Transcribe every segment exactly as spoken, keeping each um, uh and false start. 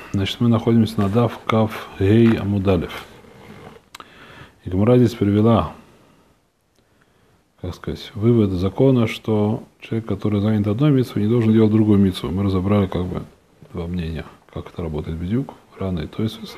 Значит, мы находимся на Дав Кав Гей Амудалев. И Гемара здесь привела, как сказать, вывод закона, что человек, который занят одной мицвой, не должен делать другую мицву. Мы разобрали как бы два мнения, как это работает бедюк, рано и тойсвис.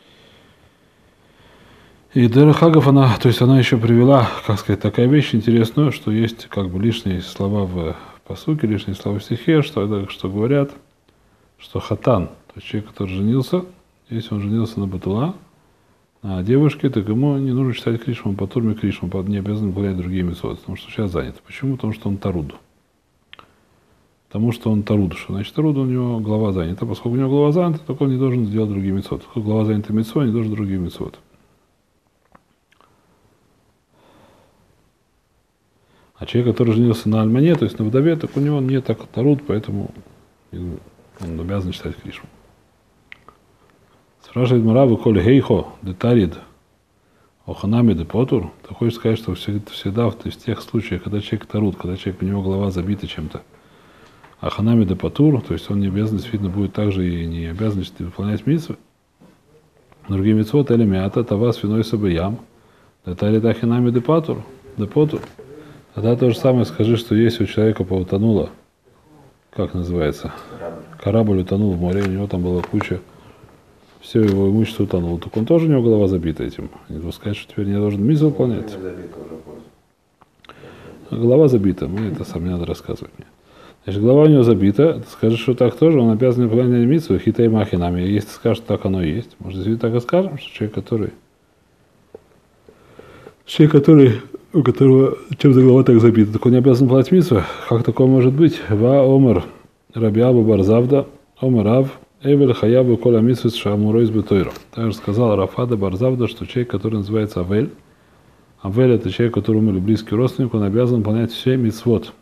И Дера Хагов, она, то есть она еще привела, как сказать, такая вещь интересная, что есть как бы лишние слова в пасуке, лишние слова в стихе, что, что говорят, что хатан, то есть человек, который женился, если он женился на батула, на девушке, так ему не нужно читать Кришму, по турме Кришму, не обязан выполнять другие мицвот, потому что сейчас занят. Почему? Потому что он таруд. Потому что он таруд. Что значит таруд? У него голова занята. Поскольку у него голова занята, только он не должен сделать другие мицвот. Поскольку голова занята мицвой, он не должен другие мицвот. А человек, который женился на альмане, то есть на вдове, так у него не так таруд, поэтому он обязан читать Кришму. Спрашивает Маравы, коли гейхо, детарид, оханами де потур, ты хочешь сказать, что всегда, то есть в тех случаях, когда человек таруд, когда человек, у него голова забита чем-то, аханами де потур, то есть он не обязан, действительно, будет также и не обязан выполнять мицвы. Другие мицвот, или мята, тава свиной сабаям, детарид аханами де потур, де потур. Тогда то же самое скажи, что если у человека поутонуло, как называется, корабль утонул в море, у него там была куча, все его имущество утонуло, так он тоже, у него голова забита этим. Не должен сказать, что теперь не должен мисс выполнять. Голова забита, мы это сам не надо рассказывать мне. Значит, голова у него забита, ты скажешь, что так тоже, он обязан выполнять миссу, хитай махинами. Если ты скажешь, что так оно и есть, может, действительно так и скажем, что человек, который, человек, который, у которого чем-то голова так забита, так он не обязан платить миссу. Как такое может быть? Ва омар рабиабу барзавда, омар рав, эвель хаябу кола миссус шамуройс бетойра. Также сказал Рафада барзавда, что человек, который называется Авель, Авель это человек, которому умер близкий родственник, он обязан выполнять все мицвот.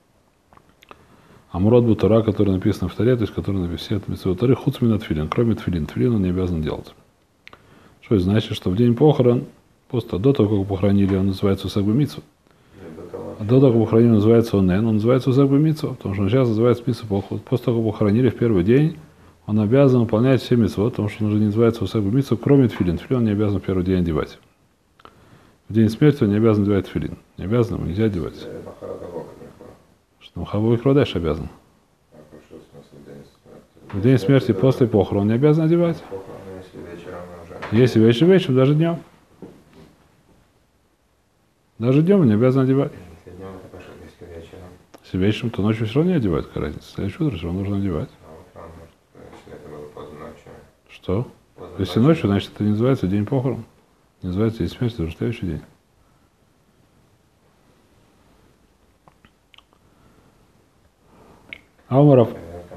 Амурот бутара, который написан в Торе, то есть который написан в мицвот Торы, хуцмин тфилин, кроме тфилин. Тфилин он не обязан делать. Что это значит, что в день похорон, просто до того, как похоронили, он называется усагбы мицва. А до того, как похоронили, он называется онен, он называется усагбы мицва, потому что он сейчас называется мицва поход. После того, как похоронили в первый день, он обязан выполнять все мицвот, потому что он уже не называется усагбы мицва, кроме тфилин. Тфилин он не обязан в первый день одевать. В день смерти он не обязан одевать тфилин. Не обязан, ему нельзя одевать. Что Махавой Хродеш обязан. В день смерти после похорон он не обязан одевать. Если вечером, вечером, даже днем. Даже днем он не обязан одевать. Если вечером, то ночью все равно не одевать, какая разница. Следующее утро все равно нужно одевать. Что? Если ночью, значит, это не называется день похорон. Не называется день смерти, это уже следующий день. Омаров.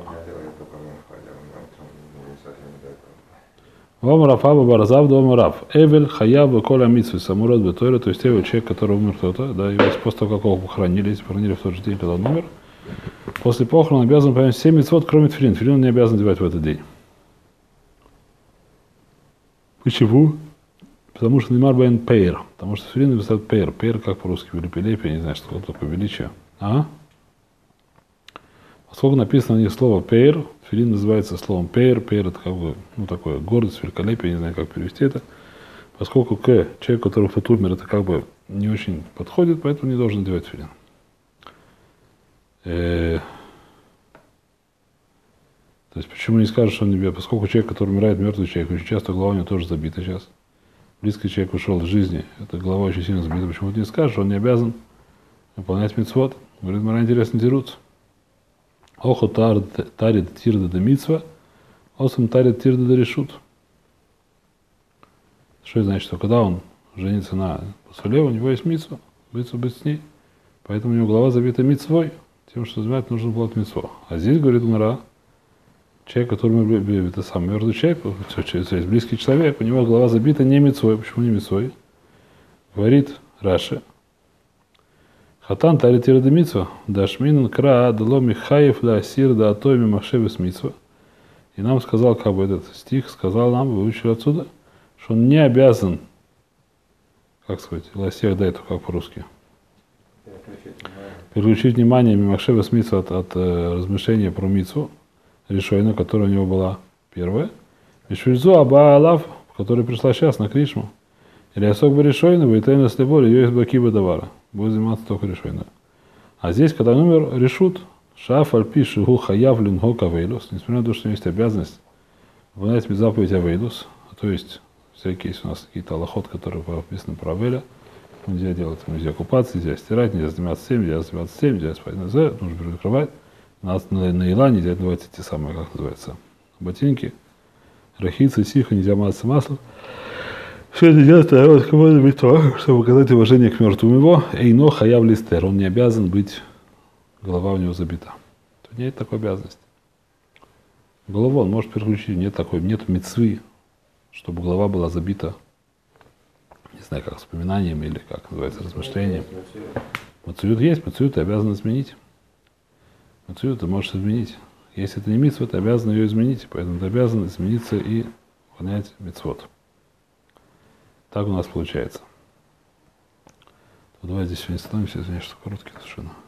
Омаров Аба Барзав до Омарав. Эвель Хаяб Коля Митсвы Самурат Бетойра, то есть человек, который умер кто-то, да, и после того, как его похоронили, если похоронили в тот же день, когда он умер, после похорона обязан понять все митцвот, кроме тфилин. Тфилин он не обязан одевать в этот день. Почему? Потому что Неймар Бен Пейр. Потому что тфилин написал Пейр. Пейр как по-русски, великолепие, я не знаю, что это такое величие. А? Поскольку написано на них слово «пейр», тфилин называется словом «пейр». «Пейр» — это как бы, ну, такое гордость, великолепие, не знаю, как перевести это. Поскольку к человеку, который умер, это как бы не очень подходит, поэтому не должен надевать тфилин. Э... То есть почему не скажешь, что он не... Поскольку человек, который умирает, мертвый человек, очень часто голова у него тоже забита сейчас. Близкий человек ушел из жизни, эта голова очень сильно забита. Почему ты не скажешь, что он не обязан выполнять мицвот? Говорит, мара интересно дерутся. Охо тарит тирда де митсва, осам тарит тирда де решут. Что это значит? Что когда он женится на посуле, у него есть митсва, митсва быть с ней. Поэтому у него голова забита митсвой, тем, что занимает, нужно было митсво. А здесь, говорит Мара, человек, который это сам мертвый человек, близкий человек, у него голова забита не митсвой. Почему не митсвой? Говорит Раши. Хатан тарит тирда митсва, дашмин кра дало михаев да асир да атоми махшевис митсва. И нам сказал, как бы этот стих, сказал нам, выучили отсюда, что он не обязан, как сказать, ласех да это как по-русски, переключить внимание мимахшевис митсва от, от э, размышления про митсву, решение, которое у него была первая, Вишвильзу Аба Алав, который пришла сейчас на Кришму. Или Асок Баришойна, Вайтайна Слебор, ее из Бакиба Давара. Будет заниматься только решойной. А здесь, когда номер решут, Шаф Альпиши Гу Хаяв Лингока Вейлус, несмотря на то, что есть обязанность выполнять заповедь Авейлус, то есть всякие есть у нас какие-то аллахот, которые прописаны про Авеля, нельзя делать, нельзя купаться, нельзя стирать, нельзя заниматься всем, нельзя заниматься всем, нельзя спать на зе, нужно перекрывать. На, на, на Ила нельзя одевать те самые, как называется, ботинки, рахицы, сиха, нельзя мазаться маслом. Все это делает народ кому-то битва, чтобы показать уважение к мертвому его. Эйно хаяв листер, он не обязан быть, голова у него забита. Тут нет такой обязанности. Голову он может переключить, нет такой, нет мицвы, чтобы голова была забита, не знаю, как вспоминанием или как называется, размышлением. Мацуют есть, мацуют ты обязан изменить. Мацуют ты можешь изменить. Если это не мицва, ты обязан ее изменить, поэтому ты обязан измениться и выполнять мицвот. Так у нас получается. Давай здесь сегодня становимся, извиняюсь, что короткий совершенно.